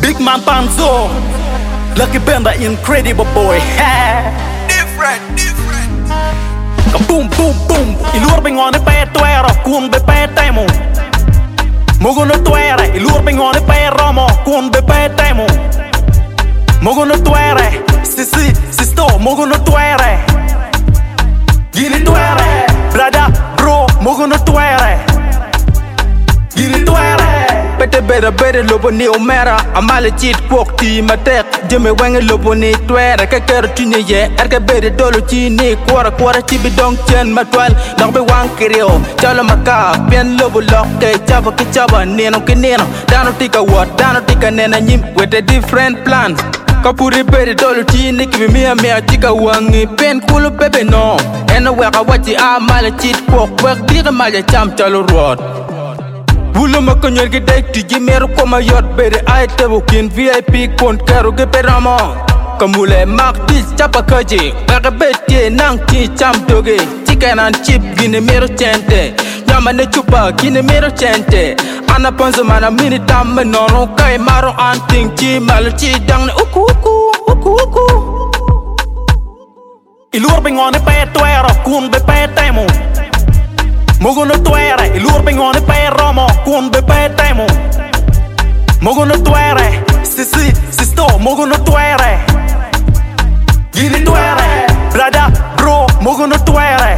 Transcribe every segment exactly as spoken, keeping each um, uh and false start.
Big man Panzo, Lucky Ben, the incredible boy. Different, different. Boom, boom, boom. Ilur bingone pe tuero, kun be pe temo. Mogono tuere, ilur bingone pe romo, kun be pe temo. Mogono tuere, si si, si sto, mogono tuere. Gini tuere, brada, bro, mogono tuere. Gini tuere. Bete bere bere lobo ni omera amale chit pok ti matek jeme wenge lobo ni twere ka ker tine ye erke bere dolo chi ni kwara kwara chi bidong chen matwal dog be wang kireo chalo maka pen lobo lok ke chaba ke chaba neno ke neno dano tika wat dano tika nena nyim with a different plan kapuri bere dolo chi ni ki mi mi tika wangi pen kulo bebe no eno weka wachi amale chit pok wek diga male cham chalo road Wulu makonyor ki dek tiji meru koma yot bere ay tebo kin V I P kon kero ke peramo Kamule mak tis chapa kaji Waka betje nang ki cham toge Chicken and chip gine meru chente Nyama ne chupa gine meru chente Ana ponzo mana mini tam menono Kai maro anting chi malo chi dang ne uku uku uku uku Ilur bingone pe tuero kun be pe temo Mogono tuere, ilur bingone pe romo, kun be pe temo. Mogono tuere, si si, si sto, mogono tuere. Gini tuere, brada, bro, mogono tuere.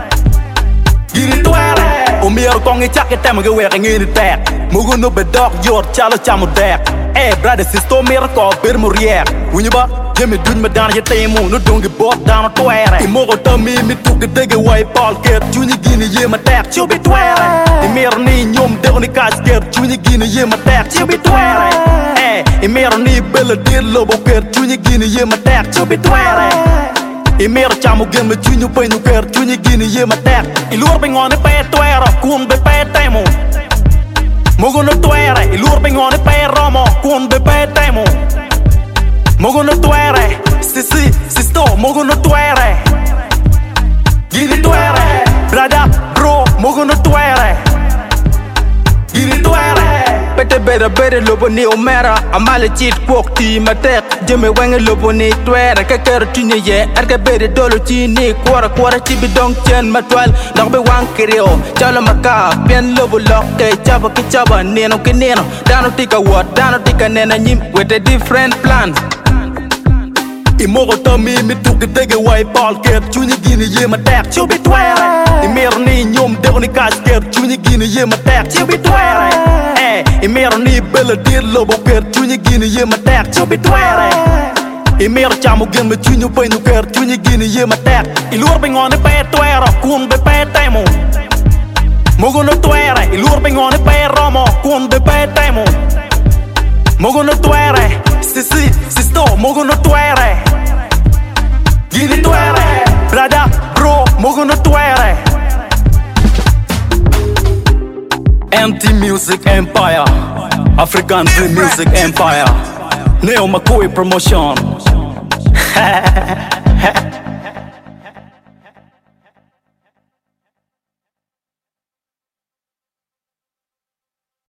Gini tuere. Omier kongi chake tema ge weke ngini tek. Mogono bedok yor chalo chamo dek. Eh, brada, si sto mir ko bir murier. Winyaba, jemi dun me dan ye temo, no dongi bot dan tuere. Imogo tami mi tuke dege wai pal ker, chuni gini ye ma tek, chubi tuere. Imir ni nyom dego ni kas ker, chuni gini ye ma tek, chubi tuere. Eh, imir ni bela dir lobo ker, chuni gini ye ma tek, chubi tuere. Imir chamo gen me chunyu pe nu ker, chuni gini ye ma tek. Ilur bingone pe tuere, kun be pe temo. Mogono tuere, ilur bingone pe romo, kun be pe temo. Mogono tuere, si si, si sto, mogono tuere. Gini tuere, brada, bro, mogono tuere. Gini tuere. Bete bere bere lobo ni omera amale chit pok ti matek jeme wenge lobo ni twere ka ker tine ye erke bere dolo chi ni kwara kwara chi bidong chen matwal dog be wang kireo chalo maka pen lobo lok ke chaba ke chaba neno ke neno dano tika wat dano tika nena nyim with a different plan Imogo tami mi tuke dege wai pal ker chuni gini ye ma tek chubi tuere Imir ni nyom dego ni kas ker chuni gini ye ma tek chubi tuere Eh, imir ni bela dir lobo ker chuni gini ye ma tek chubi tuere Imir chamo gen me chunyu pe nu ker chuni gini ye ma tek Ilur bingone pe tuero kun be pe temo Mogono tuere ilur bingone pe romo kun be pe temo Mogono tuere si si si sto mogono tuere Gini tuere, brada, bro, mogono tuere. M T Music Empire, African Dream Music Empire, Neo Makui Promotion.